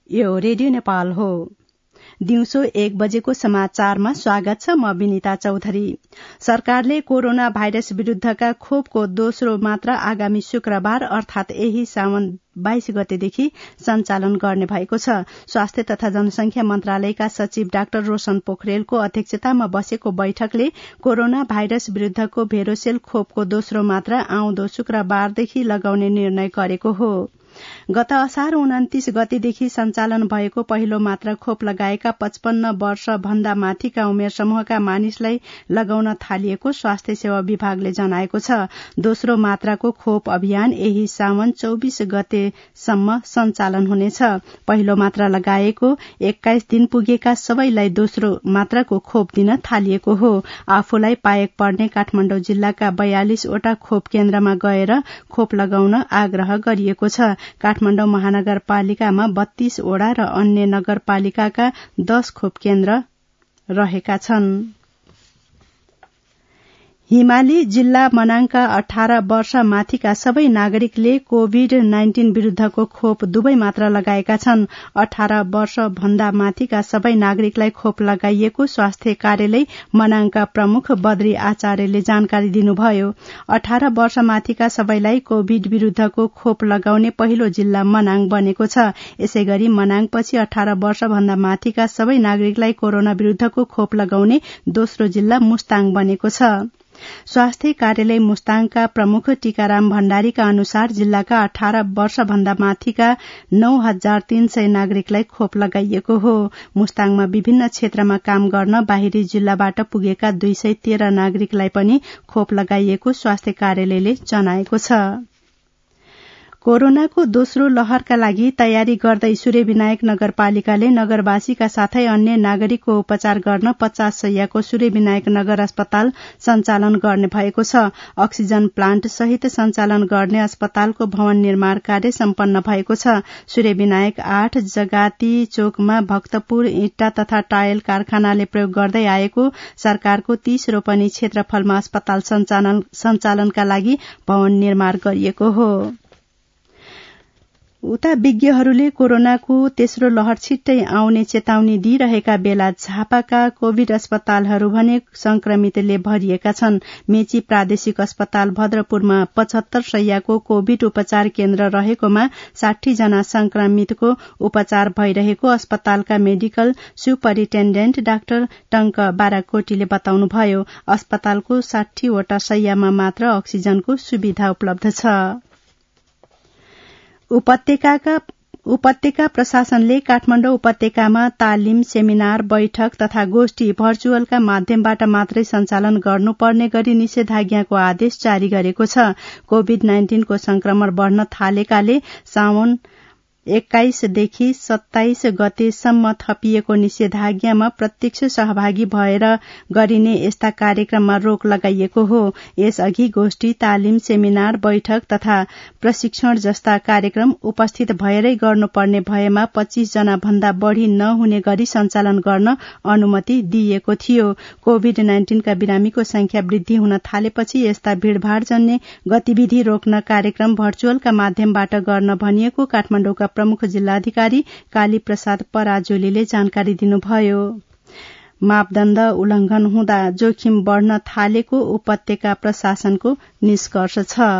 यो रेडियो नेपाल हो। दिउँसो 1 बजेको समाचारमा स्वागत छ। म विनिता चौधरी। सरकारले कोरोना भाइरस विरूद्धका खोपको दोस्रो मात्रा आगामी शुक्रबार अर्थात यही साउन 22 गतेदेखि सञ्चालन गर्ने भएको छ। स्वास्थ्य तथा जनसंख्या मन्त्रालयका सचिव डाक्टर रोशन पोखरेलको अध्यक्षतामा बसेको बैठकले कोरोना भाइरस विरूद्धको भेरोसेल खोपको दोस्रो मात्रा आउँदो शुक्रबारदेखि लगाउने निर्णय गरेको हो। गत असार 29 गतेदेखि सञ्चालन भएको पहिलो मात्रा खोप लगाएका 55 वर्ष भन्दा माथिका उमेर समूहका मानिसलाई लगाउन थालिएको स्वास्थ्य सेवा विभागले जनाएको छ। दोस्रो मात्राको खोप अभियान यही साउन 24 गतेसम्म सञ्चालन हुनेछ। पहिलो मात्रा लगाएको 21 दिन पुगेका सबैलाई दोस्रो मात्राको खोप दिन थालिएको हो। आफूलाई पाएक पर्ने काठमाडौँ जिल्लाका 42 वटा खोप केन्द्रमा गएर खोप लगाउन आग्रह गरिएको छ। काठमाडौँ महानगरपालिकामा 32 वटा र अन्य नगरपालिकाका 10 खोप केन्द्र रहेका छन्। हिमाली जिल्ला मनाङका 18 वर्ष माथिका सबै नागरिकले कोभिड-19 विरूद्धको खोप दुवै मात्रा लगाएका छन्। 18 वर्ष भन्दा माथिका सबै नागरिकलाई खोप लगाइएको स्वास्थ्य कार्यालय मनाङका प्रमुख बद्री आचार्यले जानकारी दिनुभयो। 18 वर्ष माथिका सबैलाई कोभिड विरूद्धको खोप लगाउने पहिलो जिल्ला मनाङ बनेको छ। यसैगरी मनाङपछि 18 वर्ष भन्दा माथिका सबै नागरिकलाई कोरोना विरूद्धको खोप लगाउने दोस्रो जिल्ला मुस्ताङ बनेको छ। स्वास्थ्य कार्यालय मुस्ताङका प्रमुख टीकाराम भण्डारीका अनुसार जिल्लाका 18 वर्ष भन्दा माथिका 9300 नागरिकलाई खोप लगाइएको हो। मुस्ताङमा विभिन्न क्षेत्रमा काम गर्न बाहिरी जिल्लाबाट पुगेका 213 नागरिकलाई पनि खोप लगाइएको स्वास्थ्य कार्यालयले जनाएको छ। कोरोनाको दोस्रो लहरका लागि तयारी गर्दै सूर्यविनायक नगरपालिकाले नगरवासीका साथै अन्य नागरिकको उपचार गर्न 50 शय्याको सूर्यविनायक नगर अस्पताल सञ्चालन गर्ने भएको छ। अक्सिजन प्लान्ट सहित सञ्चालन गर्ने अस्पतालको भवन निर्माण कार्य सम्पन्न भएको छ। सूर्यविनायक 8 जगाती चोकमा भक्तपुर इँटा तथा टायल कारखानाले प्रयोग गर्दै आएको सरकारको 30 रोपनी क्षेत्रफलमा अस्पताल सञ्चालनका लागि भवन निर्माण गरिएको हो। उता विज्ञहरूले कोरोनाको तेस्रो लहर छिट्टै आउने चेतावनी दिइरहेका बेला झापाका कोविड अस्पतालहरू भने संक्रमितले भरिएका छन्। मेची प्रादेशिक अस्पताल भद्रपुरमा 75 शय्याको कोविड उपचार केन्द्र रहेकोमा 60 जना संक्रमितको उपचार भइरहेको अस्पतालका मेडिकल सुपरिन्टेण्डेन्ट डाक्टर टंक बाराकोटीले बताउनुभयो। अस्पतालको 60 वटा शय्यामा मात्र अक्सिजनको सुविधा उपलब्ध छ। उपत्यका प्रशासनले काठमाडौँ उपत्यकामा तालिम, सेमिनार, बैठक तथा गोष्ठी भर्चुअलका माध्यमबाट मात्रै सञ्चालन गर्नुपर्ने गरी निषेधाज्ञाको आदेश जारी गरेको छ। कोभिड-19 को संक्रमण बढ़न थालेकाले साउन 21 देखि 27 गतेसम्म थपिएको निषेधाज्ञामा प्रत्यक्ष सहभागी भएर गरिने यस्ता कार्यक्रममा रोक लगाइएको हो। यसअघि गोष्ठी, तालिम, सेमिनार, बैठक तथा प्रशिक्षण जस्ता कार्यक्रम उपस्थित भएरै गर्नुपर्ने भएमा 25 जना भन्दा बढ़ी नहुने गरी सञ्चालन गर्न अनुमति दिइएको थियो। कोभिड-19 का बिरामीको संख्या वृद्धि हुन थालेपछि यस्ता भीड़भाड़ जन्य गतिविधि रोक्न कार्यक्रम भर्चुअलका माध्यमबाट गर्न भनिएको काठमाडौँका प्रमुख जिल्लाधिकारी काली प्रसाद पराजुलीले जानकारी दिनुभयो। मापदण्ड उल्लंघन हुँदा जोखिम बढ़न थालेको उपत्यका प्रशासनको निष्कर्ष छ।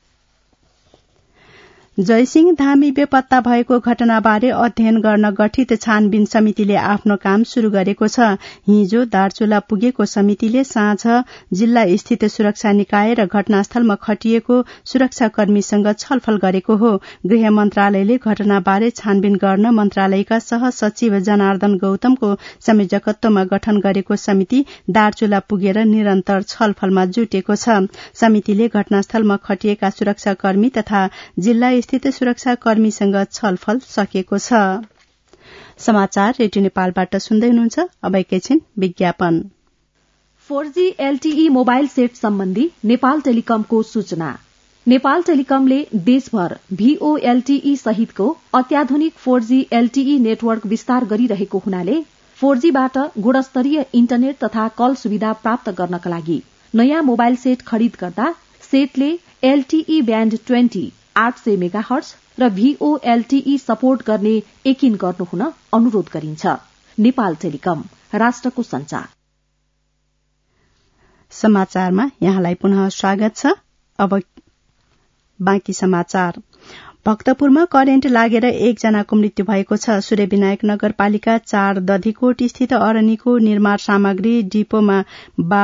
जयसिंह धामी बेपत्ता भएको घटनाबारे अध्ययन गर्न गठित छानबिन समितिले आफ्नो काम शुरू गरेको छ। हिजो दार्चुला पुगेको समितिले साँझ जिल्ला स्थित सुरक्षा निकाय र घटनास्थलमा खटिएको सुरक्षाकर्मीसँग छलफल गरेको हो। गृह मन्त्रालयले घटनाबारे छानबिन गर्न मन्त्रालयका सहसचिव जनार्दन गौतमको संयोजकत्वमा गठन गरेको समिति दार्चुला पुगेर निरन्तर छलफलमा जुटेको छ। समितिले घटनास्थलमा खटिएका सुरक्षाकर्मी तथा जिल्ला स्थित सुरक्षाकर्मीसँग छलफल सकेको छ। समाचार रेडियो नेपालबाट सुन्दै हुनुहुन्छ। अब एकैछिन विज्ञापन। 4G LTE मोबाइल सेट सम्बन्धी नेपाल टेलिकमको सूचना। नेपाल टेलिकमले देशभर VoLTE सहितको अत्याधुनिक 4G LTE नेटवर्क विस्तार गरिरहेको हुनाले 4G बाट गुणस्तरीय इन्टरनेट तथा कल सुविधा प्राप्त गर्नका लागि नयाँ मोबाइल सेट खरिद गर्दा सेटले LTE ब्याण्ड 20 800 मेगाहर्ज र VOLTE सपोर्ट गर्ने यकिन गर्नुहुन अनुरोध गरिन्छ। नेपाल टेलिकम, राष्ट्रको संचार। समाचारमा यहाँलाई पुनः स्वागत छ। अब बाँकी समाचार। भक्तपुरमा करेन्ट लागेर एकजनाको मृत्यु भएको छ। सूर्यविनायक नगरपालिका 4 दधिकोट स्थित अरनीको निर्माण सामग्री डिपोमा बा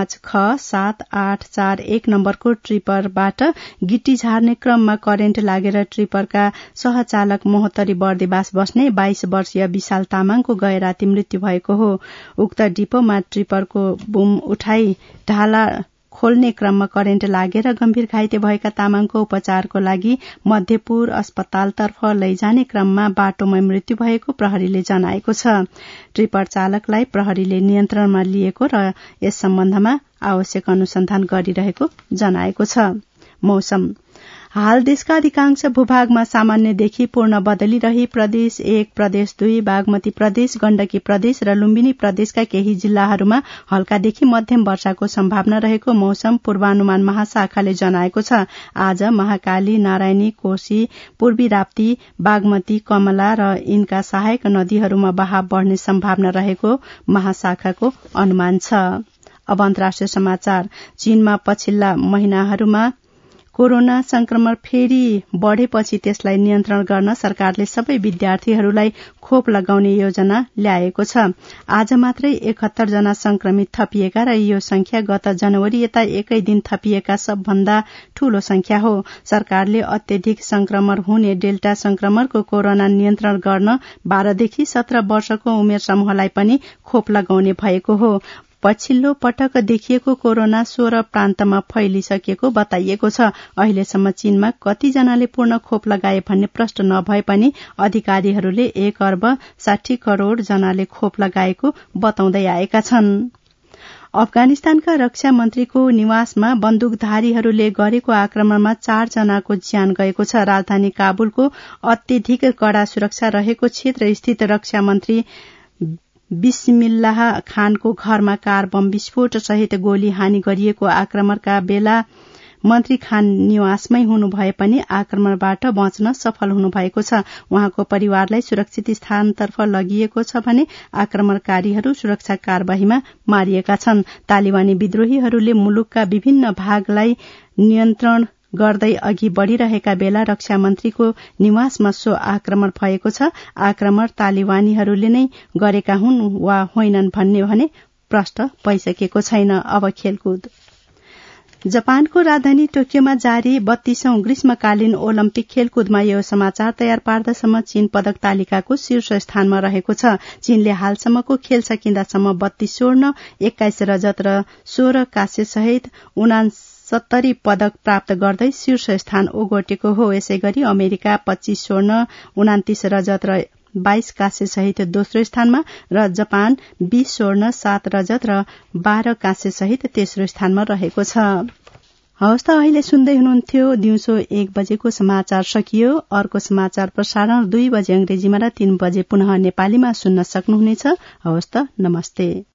5ख7841 नम्बरको ट्रिपरबाट गिट्टी झार्ने क्रममा करेन्ट लागेर ट्रिपरका सहचालक मोहत्तरी बर्देवास बस्ने 22 वर्षीय विशाल तामाङको गए राति मृत्यु भएको हो। उक्त डिपोमा ट्रिपरको बुम उठाई ढाला खोल्ने क्रममा करेन्ट लागेर गम्भीर घाइते भएका तामाङको उपचारको लागि मध्यपुर अस्पतालतर्फ लैजाने क्रममा बाटोमै मृत्यु भएको प्रहरीले जनाएको छ। ट्रिपर चालकलाई प्रहरीले नियन्त्रणमा लिएको र यस सम्बन्धमा आवश्यक अनुसन्धान गरिरहेको जनाएको छ। मौसम। हाल देशका अधिकांश भूभागमा सामान्यदेखि पूर्ण बदली रही प्रदेश 1, प्रदेश 2, बागमती प्रदेश, गण्डकी प्रदेश र लुम्बिनी प्रदेशका केही जिल्लाहरूमा हल्कादेखि मध्यम वर्षाको सम्भावना रहेको मौसम पूर्वानुमान महाशाखाले जनाएको छ। आज महाकाली, नारायणी, कोशी, पूर्वी राप्ती, बागमती, कमला र यिनका सहायक नदीहरूमा बहाव बढ़ने सम्भावना रहेको महाशाखाको अनुमान छ। अब अन्तर्राष्ट्रिय समाचार। चीनमा पछिल्ला महिनाहरूमा कोरोना संक्रमण फेरि बढ़ेपछि त्यसलाई नियन्त्रण गर्न सरकारले सबै विद्यार्थीहरूलाई खोप लगाउने योजना ल्याएको छ। आज मात्रै 71 जना संक्रमित थपिएका र यो संख्या गत जनवरी यता एकै दिन थपिएका सबभन्दा ठूलो संख्या हो। सरकारले अत्यधिक संक्रमण हुने डेल्टा संक्रमणको कोरोना नियन्त्रण गर्न 12 देखि 17 वर्षको उमेर समूहलाई पनि खोप लगाउने भएको हो। पछिल्लो पटक देखिएको कोरोना 16 प्रान्तमा फैलिसकेको बताइएको छ। अहिलेसम्म चीनमा कतिजनाले पूर्ण खोप लगाए भन्ने प्रश्न नभए पनि अधिकारीहरूले 1 अर्ब 60 करोड़ जनाले खोप लगाएको बताउँदै आएका छन्। अफगानिस्तानका रक्षा मन्त्रीको निवासमा बन्दुकधारीहरूले गरेको आक्रमणमा 4 जनाको ज्यान गएको छ। राजधानी काबुलको अत्यधिक कड़ा सुरक्षा रहेको क्षेत्र स्थित रक्षा मन्त्री बिस्मिल्लाह खानको घरमा कार बम विस्फोट सहित गोली हानि गरिएको आक्रमणका बेला मन्त्री खान निवासमै हुनु भए पनि आक्रमणबाट बच्न सफल हुनु भएको छ। उहाँको परिवारलाई सुरक्षित स्थानतर्फ लगिएको छ भने आक्रमणकारीहरू सुरक्षा कार्यवाहीमा मारिएका छन्। तालिबानी विद्रोहीहरूले मुलुकका विभिन्न भागलाई नियन्त्रण गर्दै अघि बढ़िरहेका बेला रक्षा मन्त्रीको निवासमा सो आक्रमण भएको छ। आक्रमण तालिबानीहरूले नै गरेका हुन् वा होइनन् भन्ने भने प्रश्न भइसकेको छैन। अब खेलकुद। जापानको राजधानी टोकियोमा जारी 32औं ग्रीष्मकालीन ओलम्पिक खेलकुदमा यो समाचार तयार पार्दासम्म चीन पदक तालिकाको शीर्ष स्थानमा रहेको छ। चीनले हालसम्मको खेल सकिन्दासम्म 32 स्वर्ण, 21 रजत र 16 कांस्य सहित 69 पदक प्राप्त गर्दै शीर्ष स्थान ओगटेको हो। यसैगरी अमेरिका 25 स्वर्ण, 29 रजत र 22 कांस्य सहित दोस्रो स्थानमा र जापान 20 स्वर्ण, 7 रजत र 12 कांस्य सहित तेस्रो स्थानमा रहेको छ। हवस् त अहिले सुन्दै हुनुहुन्थ्यो दिउँसो 1 बजेको समाचार सकियो। अर्को समाचार प्रसारण 2 बजे अंग्रेजीमा र 3 बजे पुनः नेपालीमा सुन्न सक्नुहुनेछ। हवस् त नमस्ते।